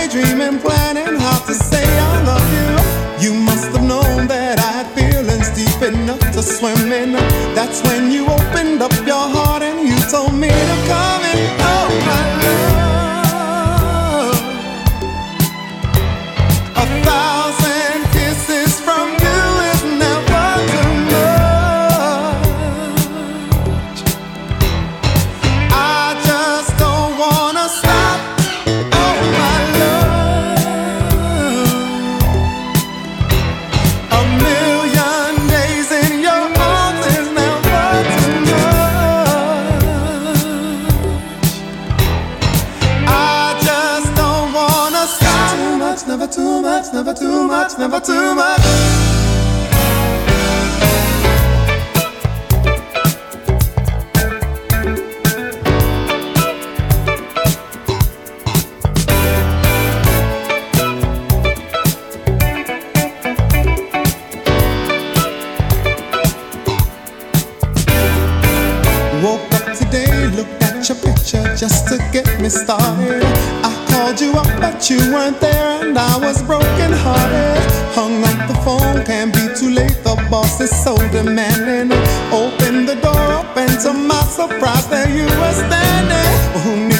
daydreaming, planning how to say I love you. You must have known that I had feelings deep enough to swim in. That's when you opened up your heart and you told me to come in. Oh my love, 1,000 kisses from you is never too much. I just don't wanna stop. Oh my love, a million days in your arms is never too much. I just don't wanna stop. Too much, never too much, never too much, never too much. Woke up today, looked at your picture just to get me started. I called you up, but you weren't there, and I was broken hearted. Hung up the phone, can't be too late, the boss is so demanding. Opened the door up, and to my surprise, there you were standing. Who knew